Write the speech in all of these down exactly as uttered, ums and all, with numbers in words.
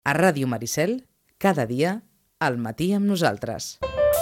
A Ràdio Maricel, cada dia, al matí amb nosaltres.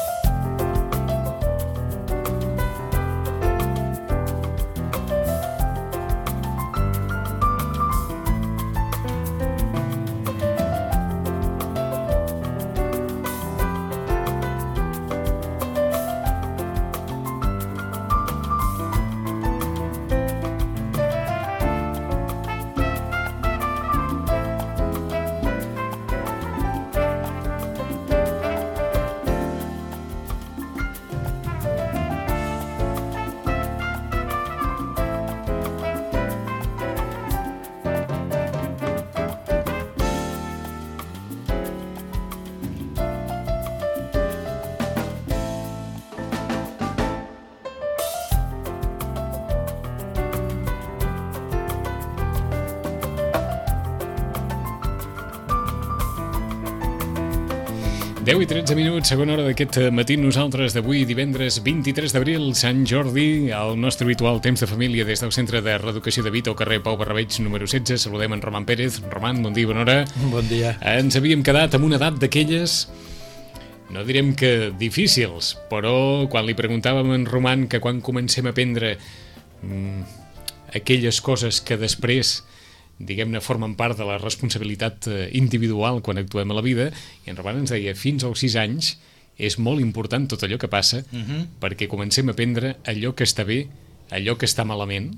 deu i tretze minuts, segona hora d'aquest matí. Nosaltres d'avui, divendres vint-i-tres d'abril, Sant Jordi, el nostre habitual temps de família des del Centre de Reeducació de Vita, al carrer Pau Barrabeig, número setze. Saludem en Roman Pérez. Roman, bon dia, bona hora. Bon dia. Ens havíem quedat amb una edat d'aquelles, no direm que difícils, però quan li preguntàvem a en Roman que quan comencem a aprendre mmm, aquelles coses que després, diguem-ne, formen part de la responsabilitat individual quan actuem a la vida, i en Roman ens deia, fins als sis anys és molt important tot allò que passa, uh-huh. perquè comencem a aprendre allò que està bé, allò que està malament,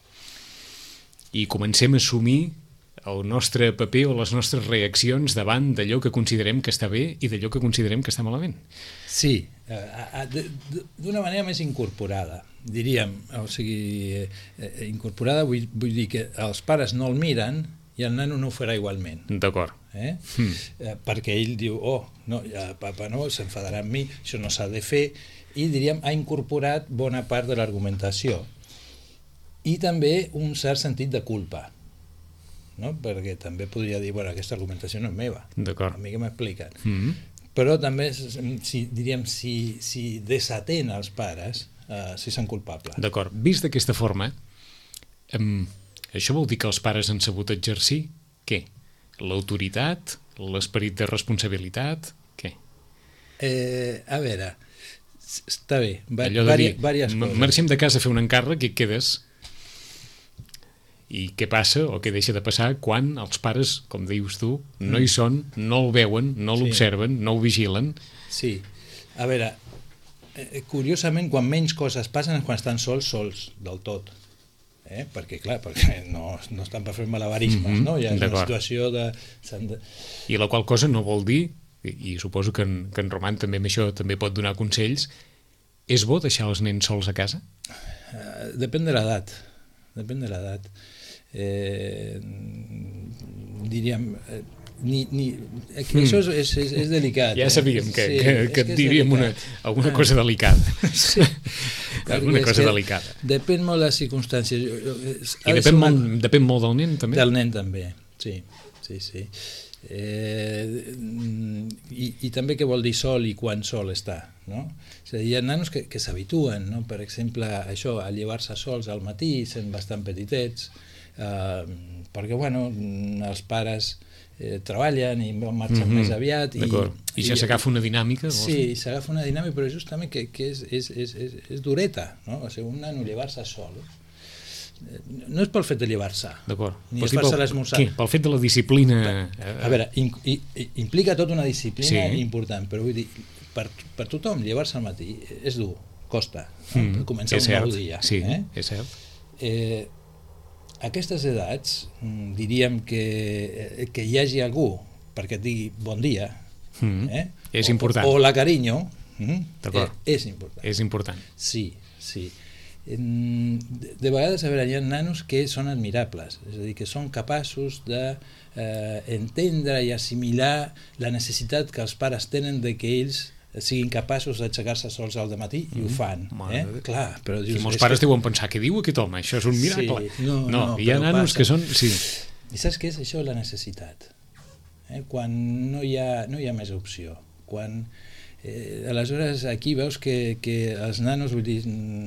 i comencem a assumir el nostre paper o les nostres reaccions davant d'allò que considerem que està bé i d'allò que considerem que està malament. Sí, d'una manera més incorporada, diríem, o sigui, incorporada vull, vull dir que els pares no el miren i el nano no ho farà igualment. D'acord. Eh? Mm. Eh, perquè ell diu, oh, no, ja, papa no, s'enfadarà amb mi, això no s'ha de fer, i diríem, ha incorporat bona part de l'argumentació. I també un cert sentit de culpa, no? Perquè també podria dir, bueno, aquesta argumentació no és meva, a mi que m'expliquen. Mm. Però també, si, diríem, si, si desatén els pares, uh, si són culpables. D'acord. Vist d'aquesta forma, um, això vol dir que els pares han sabut exercir què? L'autoritat? L'esperit de responsabilitat? Què? Eh, a veure, està bé, va, allò de dir, diverses coses. Marxem de casa a fer un encàrrec i et quedes... I què passa o què deixa de passar quan els pares, com dius tu, no hi són, no el veuen, no l'observen, sí. no ho vigilen? Sí. A veure, eh, curiosament, quan menys coses passen és quan estan sols, sols, del tot. Eh? Perquè, clar, perquè no, no estan per fer malabarismes, mm-hmm. no? Hi ha una situació de... de... I la qual cosa no vol dir, i, i suposo que en, que en Roman també amb això també pot donar consells, és bo deixar els nens sols a casa? Uh, depèn de l'edat. Depèn de l'edat. Eh, diríem eh, ni, ni, eh, mm. això és, és, és, és delicat, ja sabíem eh? que, sí, que, que et diríem una, alguna cosa delicada. Sí. alguna cosa delicada, depèn molt de les circumstàncies i depèn, una... molt, depèn molt del nen també, del nen també, sí, sí, sí. Eh, i, i també què vol dir sol i quan sol està, no? És a dir, hi ha nanos que, que s'habituen, no? Per exemple, això, a llevar-se sols al matí, sent bastant petitets, eh, perquè, bueno, els pares eh, treballen i marxen mm-hmm. més aviat. I, I ja s'agafa una dinàmica? Sí, s'agafa una dinàmica, però justament que, que és, és, és, és, és dureta, no? O sigui, un nano llevar-se sol no és pel fet de llevar-se, ni es fer-se l'esmorzar. Pel fet de la disciplina... A veure, in, in, implica tota una disciplina sí. important, però vull dir, per, per tothom llevar-se al matí és dur, costa, mm, començar un nou dia. Sí, eh? és cert. Eh, aquestes edats, diríem que, que hi hagi algú perquè et digui bon dia, mm, eh? és o, important. O la carinyo, mm, D'acord. Eh, és important. És important. Sí, sí. De vegades, a veure, hi ha nanos que són admirables, és a dir, que són capaços d'entendre eh, i assimilar la necessitat que els pares tenen de que ells siguin capaços d'aixecar-se sols al dematí i mm. ho fan. Eh? Clar, però dius, I molts pares que... deuen pensar, què diu aquest home? Això és un miracle. Sí, no, no, no, hi ha nanos passa. que són... Sí. I saps què és això? La necessitat. Eh? Quan no hi ha, no hi ha més opció. Quan Eh, aleshores, aquí veus que, que els nanos, vull dir,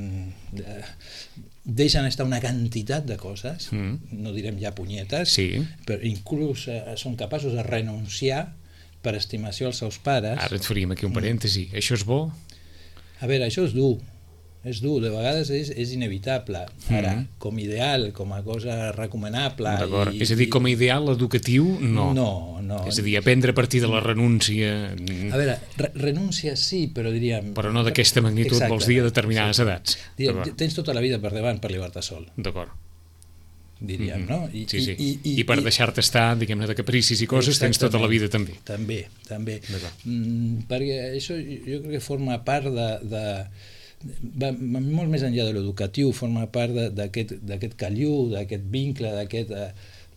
deixen estar una quantitat de coses, mm. no direm ja punyetes, sí. però inclús eh, són capaços de renunciar per estimació als seus pares. Ara et faríem aquí un parèntesi. Mm. Això és bo? A veure, això és dur. És dur, de vegades és, és inevitable. Ara, mm. com ideal, com a cosa recomanable... D'acord, i, és a dir, com a ideal educatiu, no. No, no. És a dir, aprendre a partir de la renúncia... A veure, re renúncia sí, però diríem... Però no d'aquesta magnitud, exacte, vols dir a determinades sí. edats. Diríem, tens tota la vida per davant per llevar-te sol. D'acord. Diríem, mm -hmm. no? I, sí, sí. I, i, I per deixar-te estar, diguem-ne, de capricis i coses, tens tota la vida també. També, també. Mm, perquè això jo crec que forma part de... de va molt més enllà de l'educatiu, forma part d'aquest caliu, d'aquest vincle, d'aquest eh,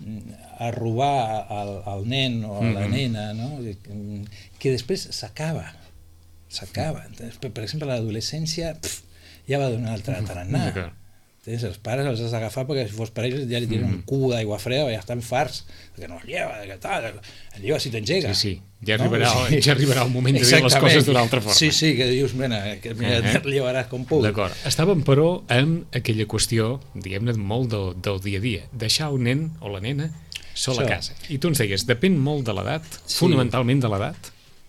a robar al, al nen o a la mm-hmm. nena, no? que, que després s'acaba s'acaba, per exemple a l'adolescència ja va d'una altra tarannà. Tens, els pares els has d'agafar perquè si fos per ells ja li tiren mm. un cub d'aigua freda, ja estan farts que no es lleva, que tal, el lleva si t'engega. Sí, sí, ja arribarà, no? ja arribarà el moment de dir les coses d'una altra forma. Sí, sí, que dius, mena, que mira, eh? te llevaràs com puc. D'acord. Estàvem, però, en aquella qüestió, diguem-ne, molt del, del dia a dia, deixar el nen o la nena sol Això. a casa. I tu ens deies, depèn molt de l'edat, sí. fonamentalment de l'edat.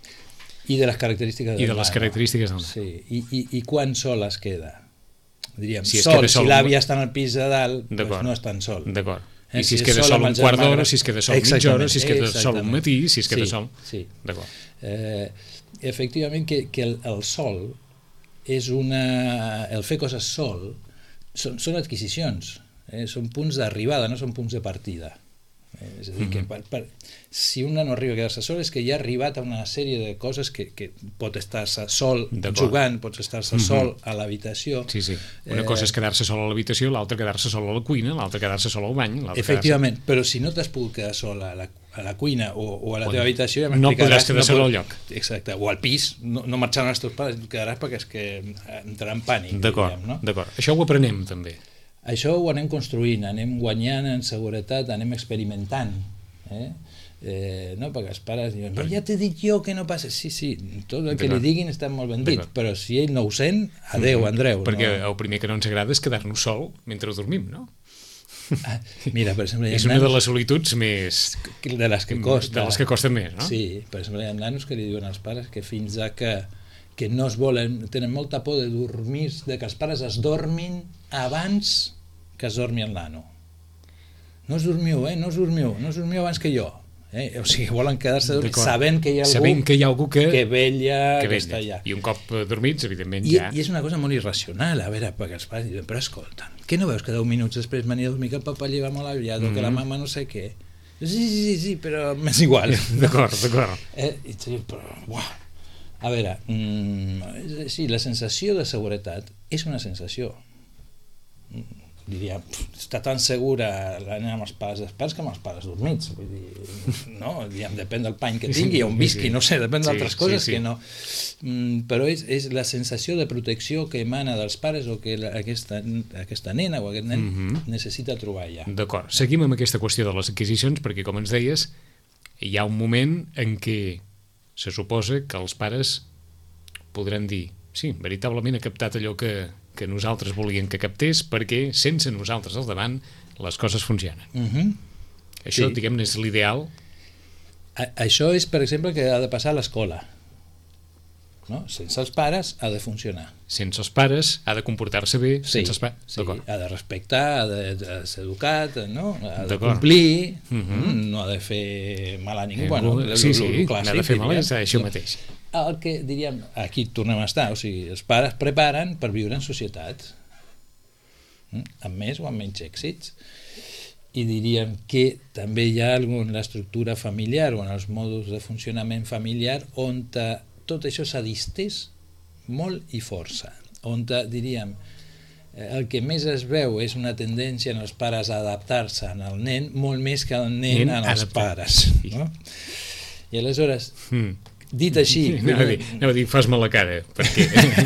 I de les característiques del I de les característiques del sí. I, i, I quan sol es queda? Diríem, si, sol, sol, si l'àvia està en el pis de dalt, doncs no és tan sol. D'acord. I si, si es queda sol un quart d'hora, si es queda sol mitja hora, si es queda sol un matí, si es queda sí, sol... Sí. D'acord. Eh, efectivament, que, que el, el sol és una... El fer coses sol són, són adquisicions, eh? Són punts d'arribada, no són punts de partida. Eh? És a dir, mm-hmm. que per, per, si un no arriba a quedar-se sol és que ja ha arribat a una sèrie de coses que, que pot estar-se sol jugant, pot estar-se mm-hmm. sol a l'habitació. Sí, sí. Una eh, cosa és quedar-se sol a l'habitació, l'altra quedar-se sol a la cuina, l'altra quedar-se sol al bany. Efectivament, però si no t'has pogut quedar sol a la, a la cuina o, o a la teva habitació, ja no podràs quedar no sol al lloc. Exacte, o al pis, no, no marxaran els teus pares, quedaràs perquè és que entrarà en pànic. D'acord, no? d'acord. Això ho aprenem també. Això ho anem construint, anem guanyant en seguretat, anem experimentant. Eh? Eh, no, perquè els pares diuen, però ja t'he dit jo que no passa. Sí, sí, tot el que li diguin està molt ben dit, però si ell no ho sent, adeu, Andreu. Perquè no? el primer que no ens agrada és quedar-nos sol mentre dormim, no? Ah, mira, per exemple, és una de les solituds més... De les que costa. De les que costen més, no? Sí, per exemple, hi ha nanos que li diuen als pares que fins a que que no es volen, tenen molta por de dormir, de que els pares es dormin abans que es dormi el nano. No us dormiu, eh? No us dormiu, no us dormiu abans que jo. Eh? O sigui, volen quedar-se dormits sabent que hi ha algú, sabent que, hi ha algú que, que vella, que, que està allà. I un cop dormits, evidentment, I, ja... I és una cosa molt irracional, a veure, perquè els pares diuen, però escolta, que no veus que deu minuts després m'anirà a dormir, que el papa lleva molt aviat, mm-hmm. o que la mama no sé què. Sí, sí, sí, sí, però m'és igual. D'acord, d'acord. Eh? I tu dius, però, uau. A veure, mm, sí, la sensació de seguretat és una sensació. Diria, està tan segura la nena amb els pares d'espats que amb els pares dormits. Vull dir, no, diguem, depèn del pany que tingui, on visqui, no sé, depèn d'altres sí, coses sí, sí. que no. Mm, però és, és la sensació de protecció que emana dels pares o que la, aquesta, aquesta nena o aquest nen mm-hmm. necessita trobar allà. D'acord, seguim amb aquesta qüestió de les adquisicions perquè, com ens deies, hi ha un moment en què se suposa que els pares podran dir sí, veritablement he captat allò que, que nosaltres volíem que captés perquè sense nosaltres al davant les coses funcionen. Uh-huh. Això, sí. diguem-ne, és l'ideal. A, això és, per exemple, que ha de passar a l'escola. No? Sense els pares ha de funcionar. Sense els pares ha de comportar-se bé. Sí, sense els pares. Sí, ha de respectar, ha de, de ser educat, no? Ha de Uh complir, -huh. no ha de fer mal a ningú. Eh, bueno, sí, sí, el, el clàssic, ha de fer mal és diríem. això mateix. El que diríem, aquí tornem a estar, o sigui, els pares preparen per viure en societat, amb més o amb menys èxits, i diríem que també hi ha en l'estructura familiar o en els modus de funcionament familiar on tot això s'ha distès molt i força, on diríem el que més es veu és una tendència en els pares a adaptar-se al nen molt més que el nen, nen als pares, no? I aleshores mm. dit així... Anava a dir, anava a dir fas-me la cara, perquè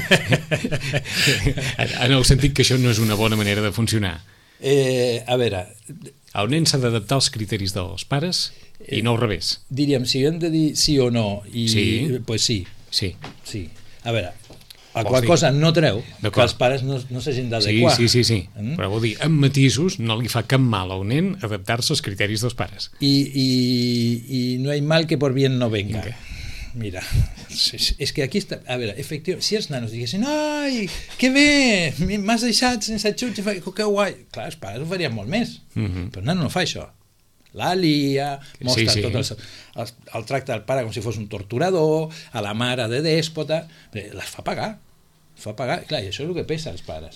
en el sentit que això no és una bona manera de funcionar. Eh, a veure... El nen s'ha d'adaptar als criteris dels pares i no al revés. Diríem, si hem de dir sí o no, i, sí. pues sí, Sí. Sí. A veure, a Vols qual dir? cosa no treu que D'acord. els pares no, no s'hagin Sí, d'adequar. sí, sí, sí. Mm? Però vol dir, amb matisos no li fa cap mal a un nen adaptar-se als criteris dels pares. Y, y, y no hay mal que por bien no venga. Vinga. Mira, es, es que aquí està... A veure, efectivament, si els nanos diguessin ai, que bé, m'has deixat sense xutxa, que guai. Clar, els pares ho farien molt més. Mhm. Però el nano no fa això. La lia, mostra Sí, sí. tot el, el, el tracte del pare com si fos un torturador, a la mare de dèspota, bé, les fa pagar. Fa pagar. Clar, i això és el que pesa als pares.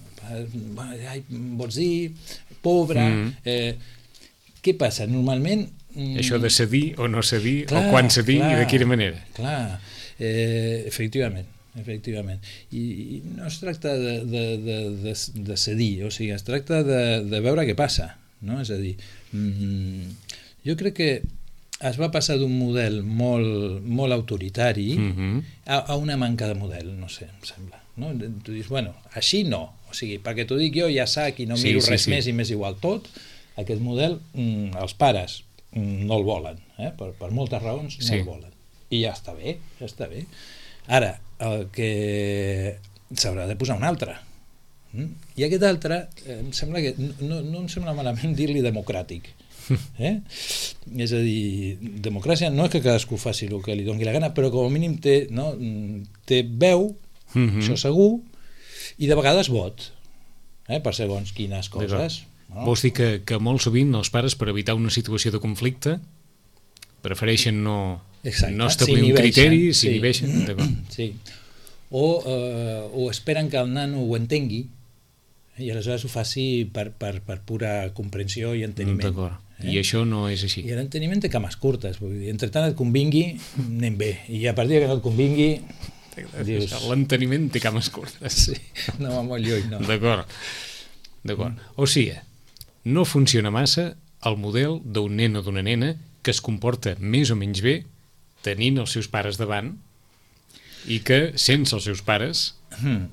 Ai, vols dir, pobre... Mhm. Eh, què passa? Normalment... mm, Això de cedir o no cedir, clar, o quan cedir clar, i de quina manera. Clar, eh, efectivament, efectivament. I, i no es tracta de, de, de, de, de cedir, o sigui, es tracta de, de veure què passa, no? És a dir, mm, jo crec que es va passar d'un model molt, molt autoritari Mhm. a, a una manca de model, no sé, em sembla. No? Tu dius, bueno, així no, o sigui, perquè t'ho dic jo ja sac i no Sí, miro sí, res sí. més i més igual tot, aquest model mm, els pares mm, no el volen, eh? per, per moltes raons no Sí. el volen, i ja està bé, ja està bé. Ara, el que s'haurà de posar un altre, mm? i aquest altre eh, em sembla que no, no em sembla malament dir-li democràtic. Eh? És a dir, democràcia no és que cadascú faci el que li doni la gana, però com a mínim té, no, té veu, Mhm. això segur, i de vegades vot, eh? per segons quines coses. No? Vols dir que, que molt sovint els pares, per evitar una situació de conflicte, prefereixen no, Exacte, no establir un s'inhibeixen, criteri, sí. s'inhibeixen. D'acord. Sí. O, eh, o esperen que el nano ho entengui i aleshores ho faci per, per, per pura comprensió i enteniment. D'acord. Eh? I això no és així. I l'enteniment té cames curtes, vull dir, entre tant et convingui, anem bé, i a partir que no et convingui, dius, L'enteniment té cames curtes. sí, no va molt lluny, no. D'acord. D'acord. O sigui, no funciona massa el model d'un nen o d'una nena que es comporta més o menys bé tenint els seus pares davant i que sense els seus pares... Hmm.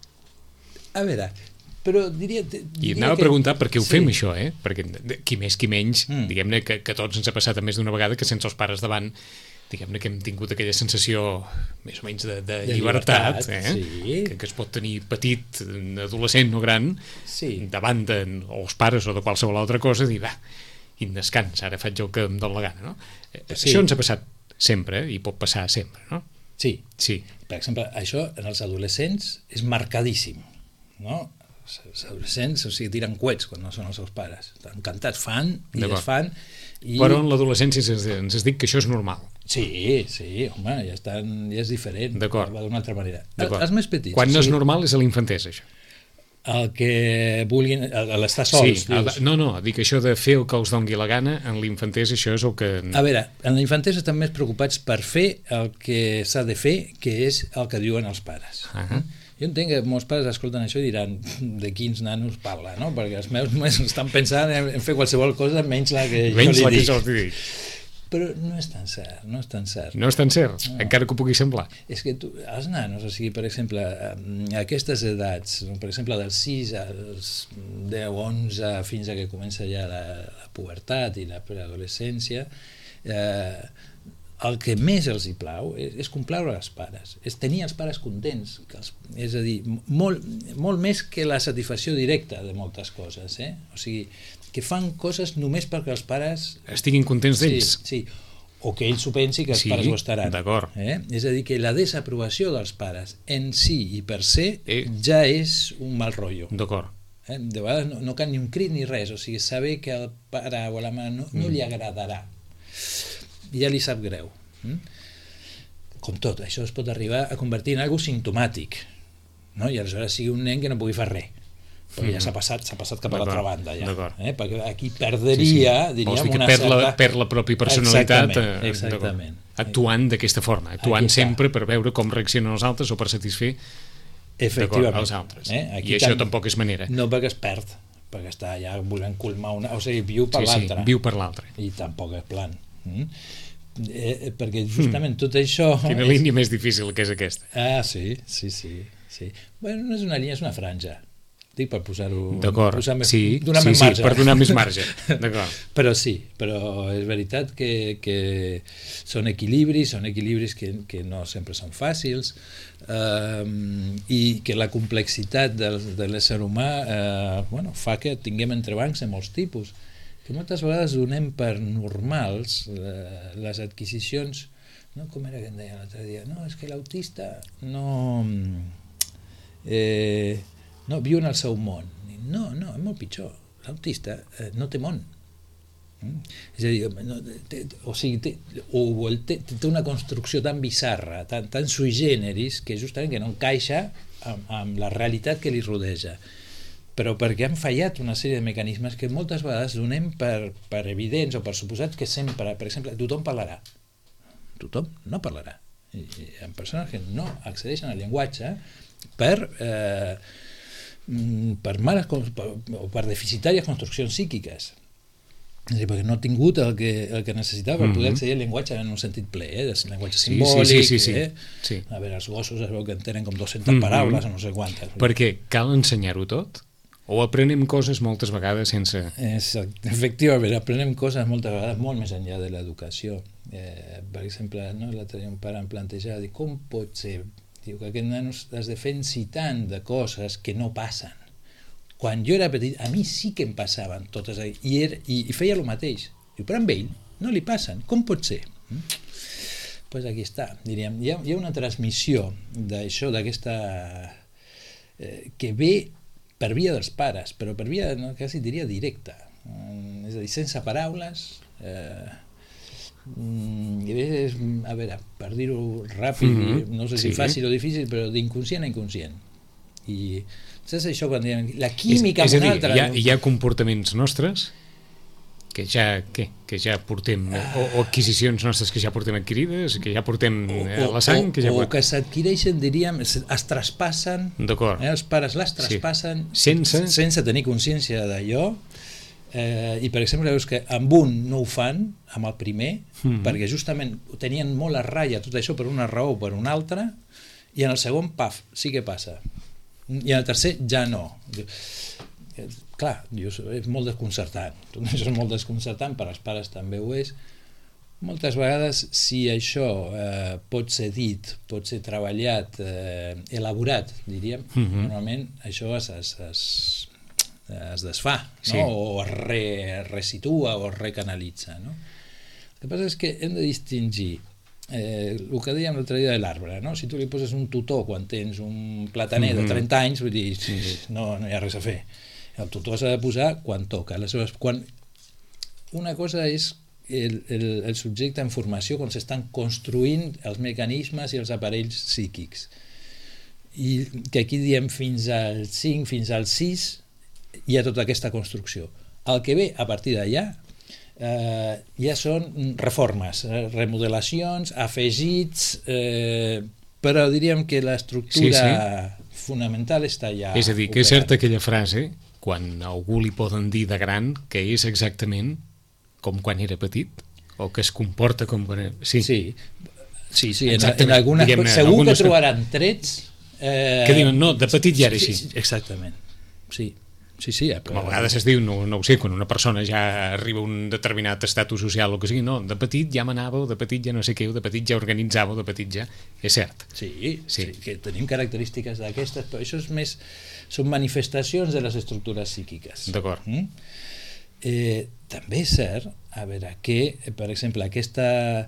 A veure, però diria... I diria anava que... a preguntar per què ho Sí. fem, això, eh? Perquè qui més, qui menys, Mm. diguem-ne que, que tots ens ha passat a més d'una vegada que sense els pares davant, diguem-ne que hem tingut aquella sensació més o menys de, de, De llibertat, llibertat, eh? sí. que, que es pot tenir petit, adolescent o gran, Sí. davant de, o els pares o de qualsevol altra cosa, dir, va, indescans, ara faig el que em dóna la gana, no? Eh, Sí. Això ens ha passat sempre, eh? I pot passar sempre, no? Sí, Sí, per exemple, això en els adolescents és marcadíssim, no? Els adolescents, o sigui, tiren coets quan no són els seus pares. Estan encantats, fan i D'acord. desfan. I... però en l'adolescència ens, ens es diu que això és normal. Sí, sí, home, ja, estan, ja és diferent. D'acord. Va d'una altra manera. D'acord. Els més petits. Quan o no és sigui, normal és a l'infantesa, això. El que vulguin, a l'estar sols, Sí, dius. el, no, no, dic això de fer el que els doni la gana en l'infantesa, això és el que... A veure, en la infantesa estan més preocupats per fer el que s'ha de fer, que és el que diuen els pares. Ahà. Jo entenc que molts pares escolten això i diran de quins nanos parla, no? Perquè els meus només estan pensant en, en fer qualsevol cosa menys la que Menys jo la li que dic. jo els dic. Però no és tan cert, no és tan cert. No és tan cert, No. encara que ho pugui semblar. És que tu, els nanos, o sigui, per exemple, a aquestes edats, per exemple, dels sis als deu, onze, fins a que comença ja la, la pubertat i la preadolescència, eh, el que més els hi plau és, és complaure els pares, és tenir els pares contents, que els, és a dir, molt, molt més que la satisfacció directa de moltes coses, eh? O sigui, que fan coses només perquè els pares... Sí, Estiguin contents d'ells. sí, o que ells ho pensi que els Sí, pares ho estaran. d'acord. Eh? És a dir, que la desaprovació dels pares en si i per se Eh. ja és un mal rotllo. D'acord. Eh? De vegades no, no cal ni un crit ni res, o sigui, saber que el pare o la mare no, no li agradarà. Ja li sap greu. Mm? Com tot, això es pot arribar a convertir en algo simptomàtic, no? I aleshores sigui un nen que no pugui fer res, perquè ja s'ha passat, s'ha passat cap a l'altra D'acord, banda, ja. d'acord. Eh? Perquè aquí perdria, Vols diríem, dir que una perd la, certa... perd la pròpia personalitat Exactament, eh, exactament. d'acord. Actuant d'aquesta forma, actuant Aquí està. sempre per veure com reaccionen els altres o per satisfer Efectivament. d'acord, els altres. Eh? Aquí I això tam- tampoc és manera. No, perquè es perd, perquè està ja volent colmar una... O sigui, viu per Sí, sí, l'altre. viu per l'altre. I tampoc és plan. Mm? Eh, perquè justament tot això... Quina és- línia més difícil que és aquesta. Ah, sí, sí, sí, sí. Bueno, no és una línia, és una franja. Dic per posar-ho... D'acord, posar més, sí, donar sí, més sí, marge. per donar més marge. D'acord. Però sí, però és veritat que, que són equilibris, són equilibris que, que no sempre són fàcils, eh, i que la complexitat de, de l'ésser humà eh, bueno, fa que tinguem entrebancs de molts tipus, que moltes vegades donem per normals eh, les adquisicions, no, com era que em deia l'altre dia, no, és que l'autista no... Eh, no, viu en el seu món. No, no, és molt pitjor. L'autista eh, no té món. Mm? És a dir, no, té, o sigui, té, o té, té una construcció tan bizarra, tan, tan sui generis, que justament que no encaixa amb, amb la realitat que li rodeja. Però perquè han fallat una sèrie de mecanismes que moltes vegades donem per, per evidents o per suposats que sempre, per exemple, tothom parlarà. Tothom no parlarà. Hi ha persones que no accedeixen al llenguatge per... Eh, per males per, o per deficitàries construccions psíquiques, és a dir, perquè no ha tingut el que, el que necessitava per poder accedir al llenguatge en un sentit ple, eh? El llenguatge simbòlic, sí, sí, sí, sí, eh? sí. A veure, els gossos es veu que en tenen com dues-centes mm-hmm. paraules o no sé quantes. Perquè cal ensenyar-ho tot? O aprenem coses moltes vegades sense... Exacte. Efectivament, aprenem coses moltes vegades molt més enllà de l'educació. Eh, per exemple, no, l'altre dia un pare em plantejava, com pot ser... Diu que aquests nanos es defensi tant de coses que no passen. Quan jo era petit, a mi sí que em passaven totes, i, era, i, i feia el mateix. Diu, però amb ell no li passen. Com pot ser? Doncs pues aquí està. Diríem, hi ha, hi ha una transmissió d'això, d'aquesta... Eh, que ve per via dels pares, però per via, no, quasi diria, directa. Eh, és a dir, sense paraules... Eh, i és, a veure, per dir-ho ràpid, mm-hmm. no sé si sí. fàcil o difícil, però d'inconscient a inconscient. I saps això quan diem la química és, és amb una altra... Hi ha, hi ha comportaments nostres que ja, què? Que ja portem, ah. o, o adquisicions nostres que ja portem adquirides, que ja portem o, a la sang, o, que ja o que s'adquireixen, diríem, es, es traspassen, eh, els pares les traspassen sí. sense... sense tenir consciència d'allò. Eh, i per exemple veus que amb un no ho fan, amb el primer, mm-hmm. perquè justament tenien molt a ratlla tot això per una raó o per una altra, i en el segon, paf, sí que passa, i en el tercer ja no. Eh, clar, és molt desconcertant, tot això és molt desconcertant, per als pares també ho és. Moltes vegades, si això eh, pot ser dit, pot ser treballat, eh, elaborat, diríem, mm-hmm. normalment això es, es, es es desfà, no? Sí. O es re, resitua o es recanalitza, no? El que passa és que hem de distingir eh, el que dèiem l'altre dia de l'arbre, no? Si tu li poses un tutor quan tens un plataner mm-hmm. de trenta anys, vull dir, no, no hi ha res a fer. El tutor s'ha de posar quan toca. Aleshores, quan... Una cosa és el, el, el subjecte en formació, quan s'estan construint els mecanismes i els aparells psíquics. I que aquí diem fins al cinc, fins al sis, hi ha tota aquesta construcció. El que ve a partir d'allà eh, ja són reformes, eh, remodelacions, afegits, eh, però diríem que l'estructura sí, sí. fonamental està ja... És a dir, que operant. És certa aquella frase, quan a algú li poden dir de gran, que és exactament com quan era petit, o que es comporta com quan era... Sí, sí, sí, sí en, en algunes... Diguem, segur algunes que trobaran trets... Eh, que diuen, no, de petit ja era així. Sí, exactament, sí. Sí, sí, ja, però... Com a vegades es diu, no, no ho sé, quan una persona ja arriba a un determinat estatus social o que sigui, no, de petit ja manava, o de petit ja no sé què, o de petit ja organitzava, o de petit ja... És cert. Sí, sí. sí que tenim característiques d'aquestes, però això és més... Són manifestacions de les estructures psíquiques. D'acord. Mm? Eh, també és cert, a veure, que, per exemple, aquesta...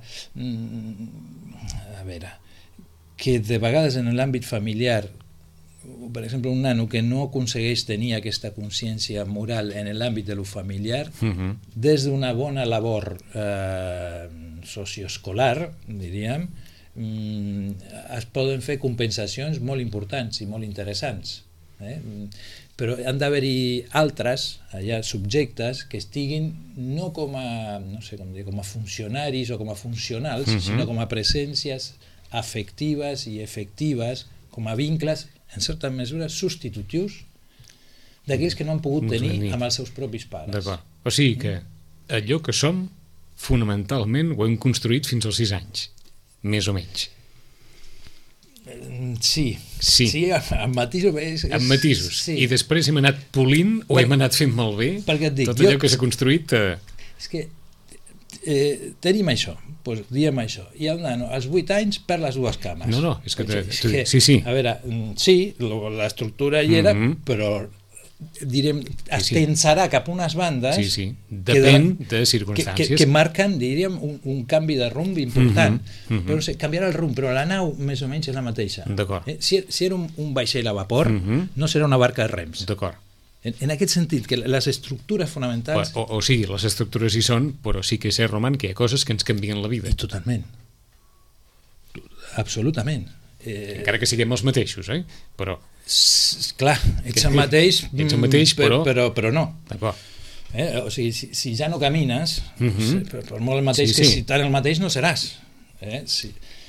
A veure, que de vegades en l'àmbit familiar, per exemple, un nano que no aconsegueix tenir aquesta consciència moral en l'àmbit de lo familiar, uh-huh. des d'una bona labor eh, socioescolar, diríem, mm, es poden fer compensacions molt importants i molt interessants. Eh? Però han d'haver-hi altres, allà, subjectes, que estiguin no com a, no sé com dir, com a funcionaris o com a funcionals, uh-huh. sinó com a presències afectives i efectives, com a vincles en certa mesura substitutius d'aquells que no han pogut tenir amb els seus propis pares. D'acord. O sigui que allò que som, fonamentalment, ho hem construït fins als sis anys, més o menys. Sí, Sí. sí, amb matisos. És, és, amb matisos. Sí. I després hem anat polint o Per- hem anat fent malbé perquè et dic, tot allò jo- que s'ha construït. Eh... És que eh, tenim això, doncs diem això, i el nano als vuit anys perd les dues cames. No, no, és que... Doncs, Te, tu, sí, sí. A veure, mm, sí, lo- l'estructura hi era, Mhm. però direm, es sí. tensarà cap a unes bandes Sí, sí. que Depèn de- de que, circumstàncies. que, que marquen, diríem, un, un canvi de rumb important. Mhm, mhm. Però no sé, canviarà el rumb, però la nau més o menys és la mateixa. D'acord. Eh? Si, si era un, un vaixell a vapor, Mhm. no serà una barca de rems. D'acord. En, en aquest sentit, que les estructures fonamentals... O, o, o sigui, les estructures hi són, però sí que és cert, Roman, que hi ha coses que ens canvien la vida. I totalment. Absolutament. Eh, Encara que siguem els mateixos, eh? Però, s- clar, ets el mateix, Ets el mateix, mm, per- però- però, però no. d'acord. Eh? O sigui, si, si ja no camines, Mhm. per, per molt el mateix Sí, que sí. si tant el mateix no seràs. Eh? Sí.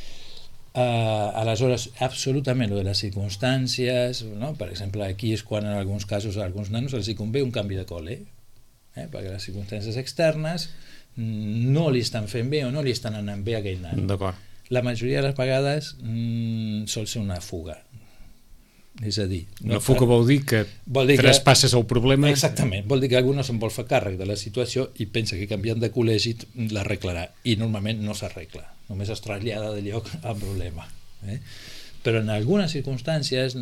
Uh, aleshores, absolutament, lo de les circumstàncies, no? Per exemple, aquí és quan en alguns casos a alguns nanos els hi convé un canvi de col·le, eh? Perquè les circumstàncies externes mm, no li estan fent bé o no li estan anant bé a aquell nano. D'acord. La majoria de les vegades mm, sol ser una fuga. És a dir... Una fuga vol dir que Vol dir que- traspasses el problema... Exactament, vol dir que algú no se'n vol fer càrrec de la situació i pensa que canviant de col·legi l'arreglarà, i normalment no s'arregla, només es trasllada de lloc al problema. Eh? Però en algunes circumstàncies,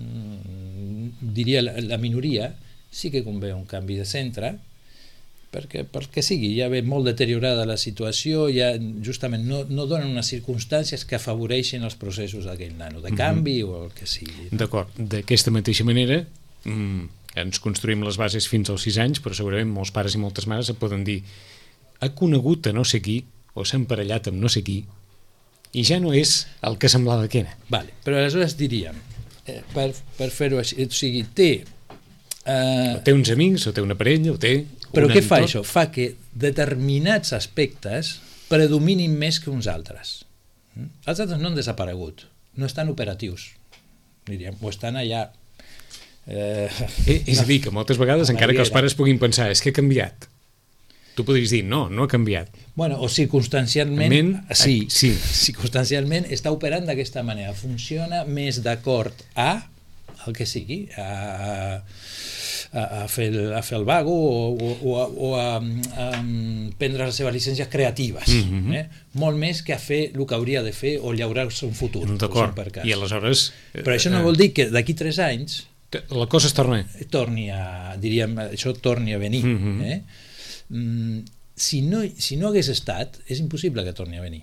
mm, diria la, la minoria, sí que convé un canvi de centre, perquè, perquè sigui, ja ve molt deteriorada la situació, ja justament no, no donen unes circumstàncies que afavoreixin els processos d'aquell nano, de canvi o el que sigui. D'acord. D'aquesta mateixa manera, mm, ens construïm les bases fins als sis anys, però segurament molts pares i moltes mares et poden dir ha conegut a no sé qui, o s'ha emparellat amb no sé qui, i ja no és el que semblava que era. Vale, però aleshores diríem, eh, per, per fer-ho així, o sigui, té... Eh, O té uns amics, o té una parella, o té... però un què fa entorn. això? Fa que determinats aspectes predominin més que uns altres. Mm? Els altres no han desaparegut, no estan operatius, diríem, o estan allà... Eh, Eh, és a dir, que moltes vegades, encara que els pares puguin pensar és que ha canviat, tu podries dir no, no ha canviat. Bueno, o circumstancialment, Men, sí, eh, sí. circumstancialment està operant d'aquesta manera, funciona més d'acord a el que sigui, a, a, a, fer, el, a fer el vago o, o, o, a, o a, a, prendre les seves llicències creatives, Mhm. eh? molt més que a fer el que hauria de fer o llaurar-se un futur. D'acord, posem per cas. i aleshores... eh, Però això no vol dir que d'aquí tres anys la cosa es torna... torni a, diríem, això torni a venir. Mhm. eh? Mm, si, no, si no hagués estat, és impossible que torni a venir.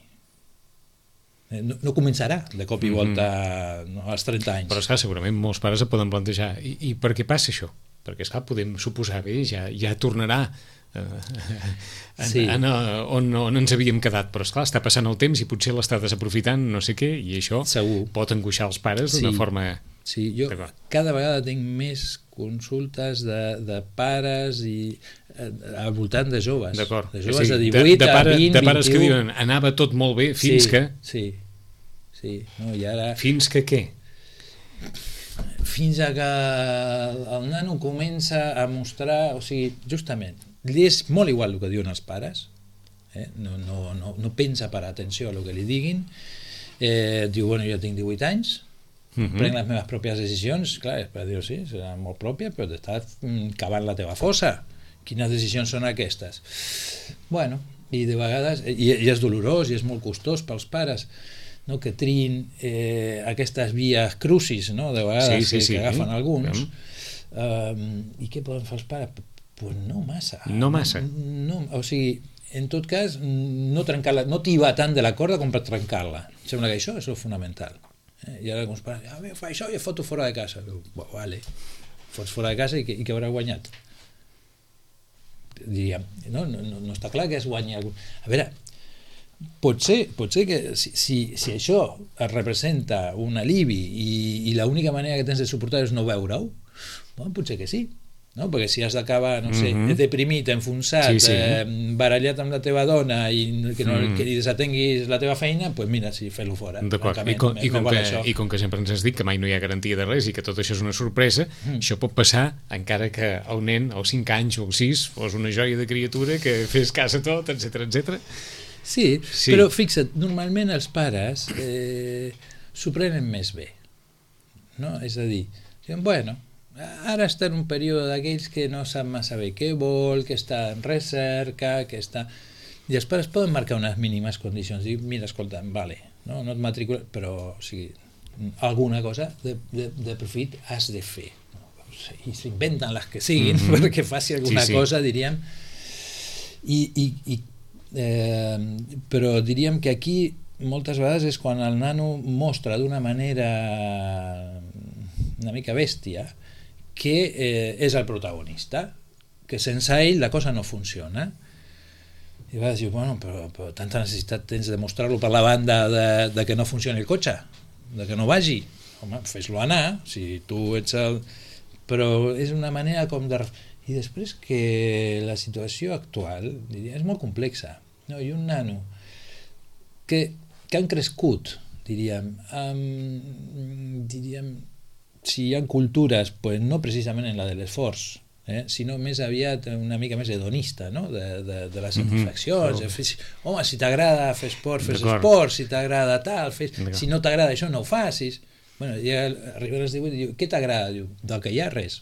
Eh, No, no començarà de cop i volta no, als trenta anys. Però esclar, segurament molts pares es poden plantejar i, i per què passa això? Perquè esclar, podem suposar bé, ja, ja tornarà eh, en, Sí. en, eh, on, on ens havíem quedat, però esclar, està passant el temps i potser l'està desaprofitant, no sé què, i això Segur. pot angoixar els pares Sí. d'una forma... Sí, jo D'acord. cada vegada tinc més consultes de, de pares i eh, al voltant de joves. D'acord. De O joves sigui, de divuit de, de, pare, a vint, de pares que vint-i-u. diuen anava tot molt bé fins sí, que... Sí, sí. No, i ara... Fins que què? Fins a que el nano comença a mostrar, o sigui, justament, li és molt igual el que diuen els pares, eh? no, no, no, no pensa per atenció a el que li diguin, eh, diu, bueno, jo tinc divuit anys, Mhm. prenc les meves pròpies decisions, clar, és per dir sí, serà molt pròpia, però t'estàs mm, cavant la teva fossa. Quines decisions són aquestes? Bueno, i de vegades, i, i és dolorós i és molt costós pels pares, no, que triïn eh, aquestes vies crucis, no, de vegades Sí, sí, que, sí. que agafen alguns. Mm. Um, I què poden fer els pares? Pues no massa. No massa. No, o sigui, en tot cas, no trencar-la, no tibar tant de la corda com per trencar-la. Em sembla que això és el fonamental. Eh? I ara alguns pares, ah, fa això i et foto fora de casa. Diu, vale, fots fora de casa i que, i que haurà guanyat. Diríem, no, no, no, no està clar que es guanyi algun... A veure, pot ser, pot ser que si, si, si això es representa un alivi i, i l'única manera que tens de suportar és no veure-ho, bueno, potser que sí. No? Perquè si has d'acabar, no sé, Mhm. deprimit, enfonsat, Sí, sí. eh, barallat amb la teva dona i que, no, Mm. que li desatenguis la teva feina, doncs pues mira, sí, fes-lo fora. D'acord, I, Francament, com, me- i, me com val que, això. i com que sempre ens has dit que mai no hi ha garantia de res i que tot això és una sorpresa, Mm. això pot passar encara que el nen als cinc anys o als sis fos una joia de criatura que fes cas a tot, etcètera, etcètera. Sí, Sí. però fixa't, normalment els pares eh, s'ho prenen més bé. No? És a dir, diuen, bueno, ara està en un període d'aquells que no sap massa bé què vol, que està en recerca, que està... I els pares poden marcar unes mínimes condicions, dir, mira, escolta, vale, no, no et matricules, però o sigui, alguna cosa de, de, de profit has de fer. I s'inventen les que siguin mm-hmm. perquè faci alguna sí, sí. cosa, diríem. I, i, i, eh, però diríem que aquí moltes vegades és quan el nano mostra d'una manera una mica bèstia que eh, és el protagonista, que sense ell la cosa no funciona. I vas dir, bueno, però, però tanta necessitat tens de mostrar-lo per la banda de, de que no funcioni el cotxe, de que no vagi. Home, fes-lo anar, si tu ets el... Però és una manera com de... I després que la situació actual, diria, és molt complexa. No? I un nano que, que han crescut, diríem, amb, diríem, si hi ha cultures, pues no precisament en la de l'esforç, eh? sinó més aviat una mica més hedonista, no? de, de, de les satisfaccions, mm-hmm. fes, home, si t'agrada fer esport, fes esport, si t'agrada tal, fes, si no t'agrada això no ho facis. Bueno, ja arriba als divuit i diu, què t'agrada? Diu, del que hi ha res.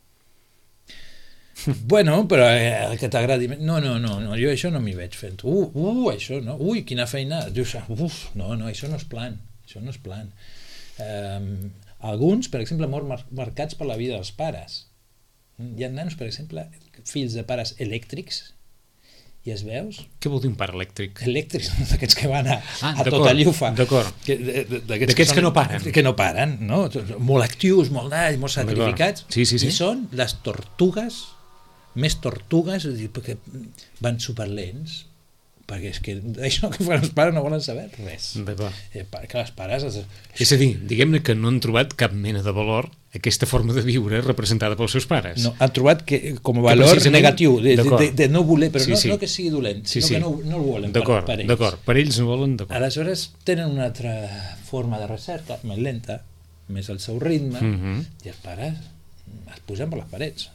Bueno, però eh, el que t'agradi... No, no, no, no, jo això no m'hi veig fent. Uh, uh, això no, ui, quina feina. Dius, uf, no, no, això no és plan, això no és plan. Um, alguns, per exemple, molt mar marcats per la vida dels pares. Hi ha nanos, per exemple, fills de pares elèctrics, i es veus? Què vol dir un pare elèctric? Elèctrics, d'aquests que van a, ah, a tota llufa. D'acord. D'aquests que, que no paren. Que no paren, no? Molt actius, molt d'all, molt sacrificats. Sí, sí, sí. I són les tortugues, més tortugues, perquè van superlents, perquè és que això que fan els pares no volen saber res. Eh, que les pares... Els... És a dir, diguem-ne que no han trobat cap mena de valor aquesta forma de viure representada pels seus pares. No, han trobat que, com a valor precisament... negatiu, de, de, de no voler, però sí, no, sí. no que sigui dolent, sinó sí, sí. que no, no el volen per, per ells. D'acord, per ells no volen, d'acord. Aleshores tenen una altra forma de recerca, més lenta, més al seu ritme, mm-hmm. i els pares es posen per les parets.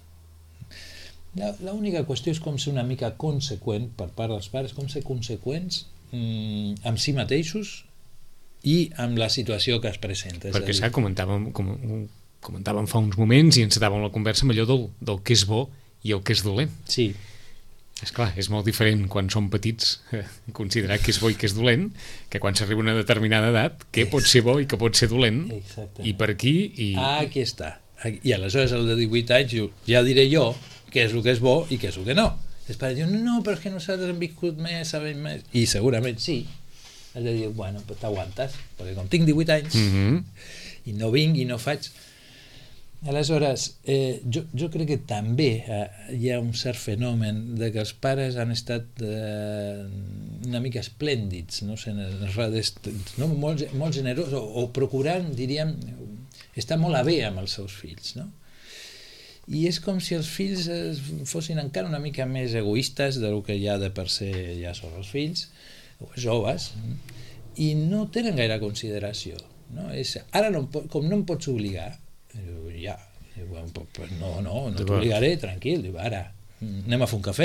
L'única qüestió és com ser una mica conseqüent per part dels pares, com ser conseqüents mmm, amb si mateixos i amb la situació que es presenta. Perquè s'ha comentàvem, com, comentàvem fa uns moments i encetàvem la conversa amb allò del, del que és bo i el que és dolent. Sí. És clar, és molt diferent quan som petits eh, considerar que és bo i que és dolent que quan s'arriba a una determinada edat què pot ser bo i què pot ser dolent. Exactament. I per aquí... I... Ah, aquí està. I aleshores el de divuit anys diu, ja diré jo què és el que és bo i què és el que no. Els pares diuen, no, però és que nosaltres hem viscut més, sabem més. I segurament sí. Has de dir, bueno, però t'aguantes, perquè com tinc divuit anys mm-hmm. i no vinc i no faig... Aleshores, eh, jo, jo crec que també eh, hi ha un cert fenomen de que els pares han estat eh, una mica esplèndids, no sé, no? molt, molt generosos, o, o procurant, diríem, estar molt a bé amb els seus fills, no? I és com si els fills fossin encara una mica més egoistes del que ja de per ser ja són els fills, o joves, i no tenen gaire consideració. No? És, ara, no, com no em pots obligar, ja, no, no, no t'obligaré, tranquil, ara, anem a fer un cafè,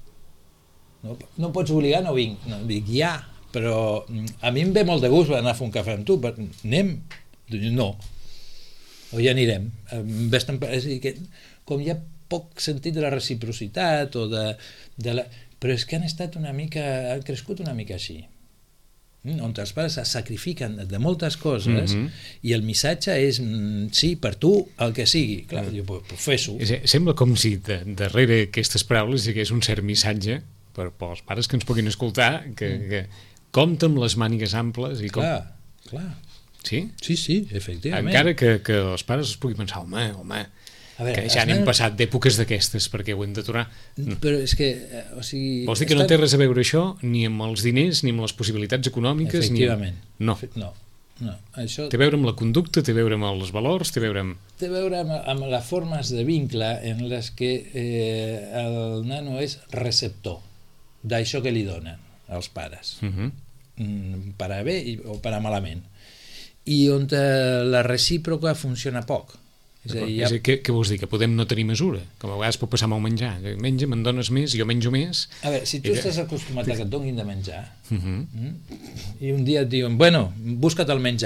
no, no em pots obligar, no vinc, no, dic ja, però a mi em ve molt de gust anar a fer un cafè amb tu, però anem? No. O ja anirem. És a dir, que com hi ha poc sentit de la reciprocitat o de, de la... però és que han estat una mica, han crescut una mica així, on els pares es sacrifiquen de moltes coses mm-hmm. i el missatge és sí, per tu, el que sigui. Clar, mm. jo, pues fes-ho. Sembla com si de, darrere aquestes paraules hi hagués un cert missatge per, per els pares que ens puguin escoltar, que, mm. que compta amb les mànigues amples i com... Clar, clar. Sí? Sí, sí, efectivament. Encara que, que els pares es puguin pensar, home, home, a veure, que ja n'hem passat d'èpoques d'aquestes, perquè ho hem d'aturar. No. Però és que, o sigui... Vols dir que estan... no té res a veure això, ni amb els diners, ni amb les possibilitats econòmiques? Efectivament. Ni... No. no. no. Això... Té a veure amb la conducta, té a veure amb els valors, té a veure amb... Té a veure amb, amb les formes de vincle en les que eh, el nano és receptor d'això que li donen els pares. Uh-huh. mm, per a bé o per a malament. I on la recíproca funciona poc. És a dir, ja... és a dir, què, què vols dir? Que podem no tenir mesura? Com a vegades pot passar amb el menjar. Menja, me'n dones més, jo menjo més... A veure, si tu I... estàs acostumat a que et donin de menjar uh-huh. mm, i un dia et diuen, bueno, busca't el menjar,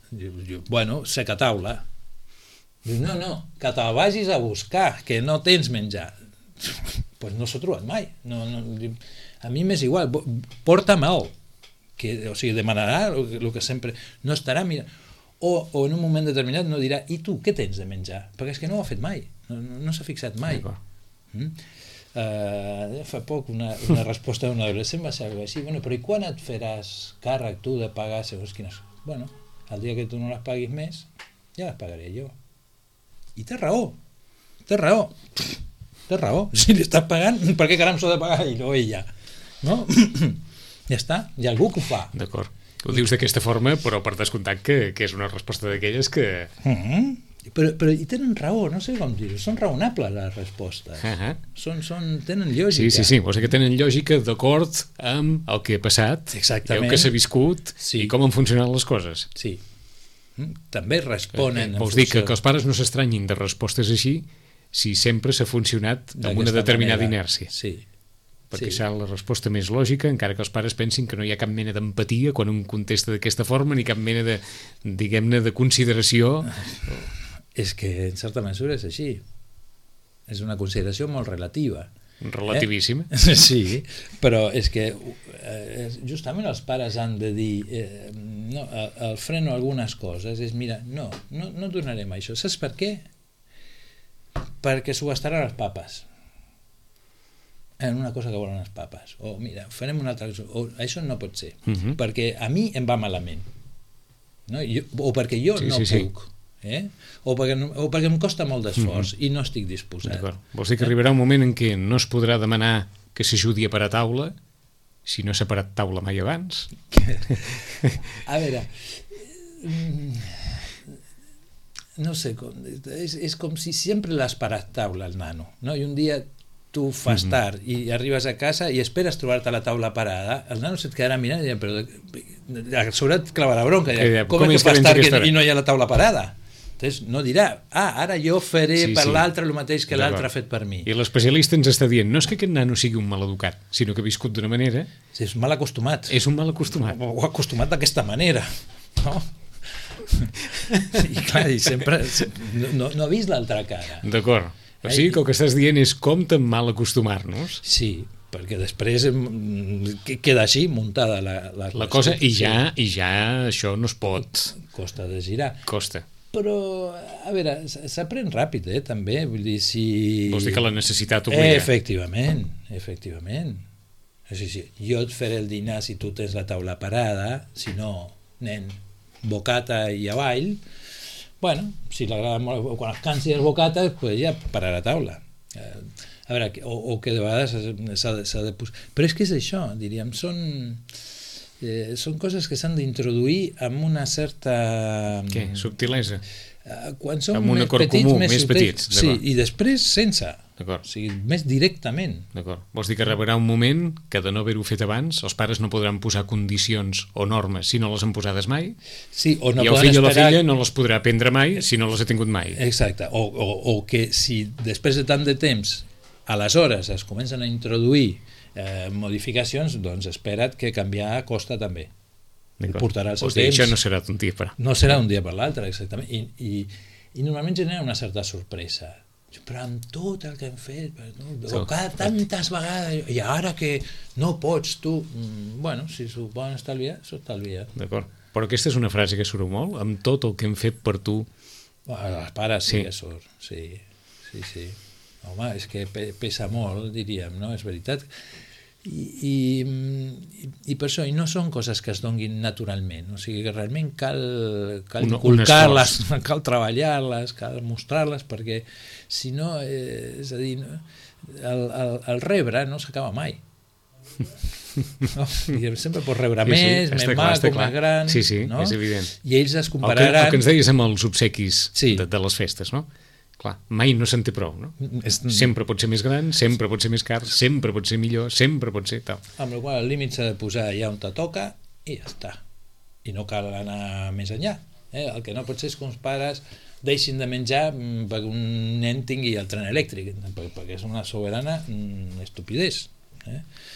Diu, diu, bueno, sec a taula. Diu, no, no, que te'l vagis a buscar, que no tens menjar. Pues no s'ho ha trobat mai. No, no, a mi m'és igual, porta-me'l. Que, o sigui, demanarà el que sempre... No estarà mirant... O, o en un moment determinat no dirà, i tu, què tens de menjar? Perquè és que no ho ha fet mai, no, no, no s'ha fixat mai. Mm? Uh, fa poc una, una resposta d'un adolescent va ser així, bueno, però i quan et faràs càrrec tu de pagar segons quines... Bueno, el dia que tu no les paguis més, ja les pagaré jo. I té raó, té raó, té raó. Si li estàs pagant, per què caram s'ho de pagar ell o ella? No? Ja està, hi ha algú que ho fa. D'acord. Ho dius d'aquesta forma, però per descomptat que, que és una resposta d'aquelles que... Mm-hmm. Però, però hi tenen raó, no sé com dir-ho, són raonables les respostes. Uh-huh. Són, són, tenen lògica. Sí, sí, sí, vols dir que tenen lògica d'acord amb el que ha passat, exactament, el que s'ha viscut, sí, i com han funcionat les coses. Sí. També responen... Eh, vols dir que, que els pares no s'estranyin de respostes així si sempre s'ha funcionat amb una determinada manera. Inèrcia. Sí. Perquè sí. serà la resposta més lògica, encara que els pares pensin que no hi ha cap mena d'empatia quan un contesta d'aquesta forma, ni cap mena de, diguem-ne, de consideració. És que en certa mesura és així. És una consideració molt relativa. Relativíssima. Eh? Sí, però és que eh, justament els pares han de dir eh, no, el freno algunes coses és, mira, no, no, no donarem això. Saps per què? Perquè s'ho gastaran els papes en una cosa que volen els papes. O mira, farem una altra cosa. O, això no pot ser. Uh-huh. Perquè a mi em va malament. No? Jo, o perquè jo sí, no sí, puc. Sí. Eh? O, perquè, o perquè em costa molt d'esforç uh-huh. i no estic disposat. Vols dir que arribarà un moment en què no es podrà demanar que s'ajudi a parar taula si no s'ha parat taula mai abans? A veure, no sé, és, és com si sempre l'has parat taula el nano, no? I un dia tu fas uh-huh. tard i arribes a casa i esperes trobar-te la taula parada, el nano se't quedarà mirant i dirà, però a sobre et clavarà bronca, dirà, com, com és que fas tard que, i no hi ha la taula parada? Entonces no dirà, ah, ara jo faré sí, per sí. l'altre el mateix que l'altre ha fet per mi. I l'especialista ens està dient, no és que aquest nano sigui un maleducat, sinó que ha viscut d'una manera... Sí, és mal acostumat. És un mal acostumat. O, o acostumat d'aquesta manera, no? I clar, i sempre... No, no ha vist l'altra cara. D'acord. O sigui que el que estàs dient és com tan mal acostumar-nos. Sí, perquè després queda així muntada la, la, la cosa i ja, i ja això no es pot... Costa de girar. Costa. Però, a veure, s'aprèn ràpid, eh, també, vull dir, si... Vols dir que la necessitat obliga? Eh, efectivament, efectivament. Sí, sí. Jo et faré el dinar si tu tens la taula parada, si no, nen, bocata i avall. Bueno, si l'agrada molt, quan es cansi els bocates, pues ja parar la taula. Eh, a veure, o, o que de vegades s'ha de, s'ha de posar... Però és que és això, diríem, són... Eh, són coses que s'han d'introduir amb una certa... Què? Subtilesa? Eh, quan són amb un més acord petits, comú, més, més petits. Sí, i després sense. D'acord. O sigui, més directament. D'acord. Vols dir que arribarà un moment que de no haver-ho fet abans els pares no podran posar condicions o normes si no les han posades mai? Sí, o no i el fill esperar... o la filla no les podrà aprendre mai si no les ha tingut mai. Exacte. O, o, o que si després de tant de temps aleshores es comencen a introduir Eh, modificacions, doncs espera't que canviar costa també. Portarà el seu temps. Això no serà d'un dia per l'altre. No serà un dia per l'altre, exactament. I, i, I normalment genera una certa sorpresa. Però amb tot el que hem fet, no? O cada tantes vegades, i ara que no pots tu... Bueno, si s'ho poden estalviar, s'ho estalvia. D'acord. Però aquesta és una frase que surt molt, amb tot el que hem fet per tu... Bueno, els pares sí, sí que surt, sí, sí, sí. Home, és que pesa molt, diríem, no? És veritat. I, i, i per això, i no són coses que es donguin naturalment, o sigui que realment cal, cal inculcar-les, cal treballar-les, cal mostrar-les, perquè si no, eh, és a dir, el, el, el rebre no s'acaba mai. No? Sempre pots rebre sí, més, sí, més maco, més gran, sí, sí, no? És evident. I ells es compararan... El que, el que ens deies amb els obsequis sí. de, de les festes, no? Clar, mai no se'n té prou, no? És... Sempre pot ser més gran, sempre pot ser més car, sempre pot ser millor, sempre pot ser tal. Amb la qual el límit s'ha de posar allà on te toca i ja està. I no cal anar més enllà. Eh? El que no pot ser és que uns pares deixin de menjar perquè un nen tingui el tren elèctric, perquè és una soberana estupidesa. Eh?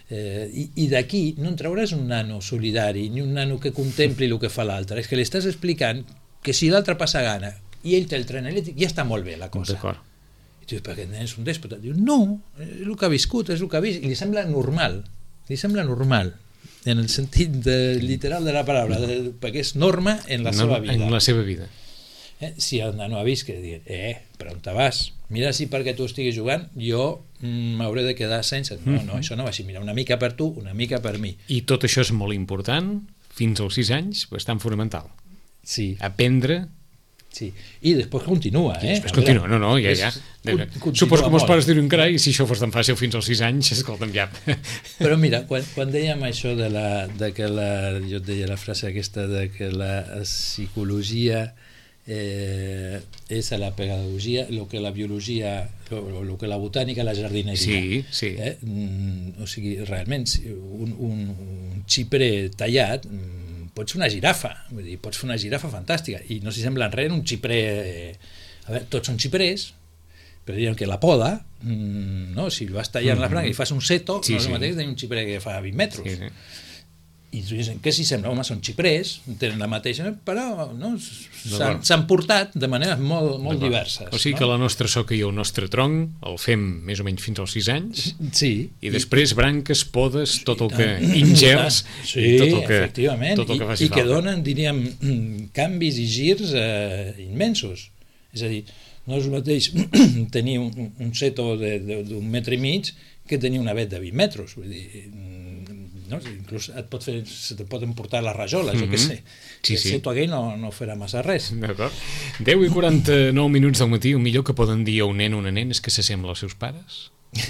Eh, I i d'aquí no en trauràs un nano solidari, ni un nano que contempli el que fa l'altre. És que li estàs explicant que si l'altre passa gana i ell té el tren elèctric, ja està molt bé la cosa. D'acord. I tu dius, perquè nen és un dèspota. Diu, no, és el que ha viscut, és el que ha vist, i li sembla normal, li sembla normal, en el sentit de, literal de la paraula, de, perquè és norma en la no, seva vida. En la seva vida. Eh? Si el nano ha vist que diuen, eh, però on te vas? Mira si perquè tu estiguis jugant jo m'hauré de quedar sense. No, no, això no va així. Mira, una mica per tu, una mica per mi. I tot això és molt important, fins als sis anys, bastant fonamental. Sí. Aprendre. Sí, i després continua, eh? Després continua, no, no, ja, ja. Suposo que molts pares diuen, carai, si això fos tan fàcil fins als sis anys, escolta'm, ja. Però mira, quan, quan dèiem això de, la, de que la, jo et deia la frase aquesta de que la psicologia eh, és a la pedagogia, el que la biologia, el que la botànica, la jardineria. Sí, sí. Eh? Mm, o sigui, realment, un, un, un xiprer tallat, pots fer una girafa, vull dir, pots fer una girafa fantàstica, i no s'hi sembla res un xiprer, eh, a veure, tots són xiprers, però diríem que la poda, mmm, no? Si el vas tallant mm-hmm. la branca i fas un seto, sí, no és el sí. mateix que un xiprer que fa vint metres. Sí, sí. I tu dius, què s'hi sembla? Home, són xiprers, tenen la mateixa, però no? s'han portat de maneres molt, molt diverses. O sigui no? que la nostra soca i el nostre tronc el fem més o menys fins als sis anys, sí, i després branques, podes, tot el que ingers, sí, tot el que, efectivament, tot el que i, i que donen, diríem, canvis i girs eh, immensos. És a dir, no és el mateix tenir un, un seto d'un metre i mig que tenir una vet de vint metres. Vull dir, no? Inclús et pot fer, se te poden portar les rajoles, mm-hmm. jo què sé. Sí, sí. El seto aquell no, no farà massa res. D'acord. deu i quaranta-nou minuts del matí, el millor que poden dir a un nen o una nena és que s'assembla als seus pares?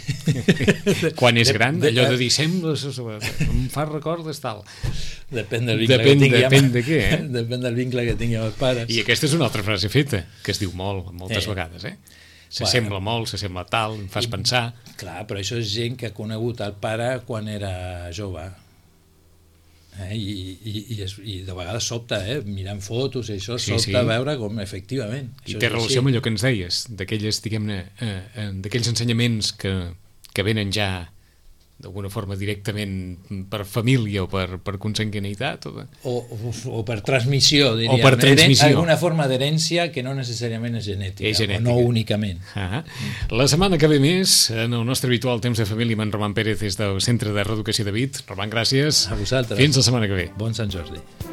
Quan és gran, de, de, allò de dir sembla, em fa recordes tal. Depèn del vincle depèn, que tingui depèn amb, de què, eh? Depèn del vincle que tingui amb els pares. I aquesta és una altra frase feta, que es diu molt, moltes eh. vegades, eh? S'assembla bueno, molt, s'assembla tal, em fas I, pensar. Clar, però això és gent que ha conegut el pare quan era jove. Eh? I, i, i, es, I de vegades sobta, eh? Mirant fotos i això, sí, sobta sí. veure com efectivament. I té relació amb allò que ens deies, d'aquelles, diguem-ne, eh, eh, d'aquells ensenyaments que, que venen ja d'alguna forma directament per família o per, per consanguinitat o, de... o, o, o per transmissió, diríem. O per transmissió. Alguna forma d'herència que no necessàriament és genètica, és genètica. O no únicament. Ah, la setmana que ve més, en el nostre habitual Temps de Família, amb en Roman Pérez des del Centre de Reeducació de Vic. Roman, gràcies. A vosaltres. Fins la setmana que ve. Bon Sant Jordi.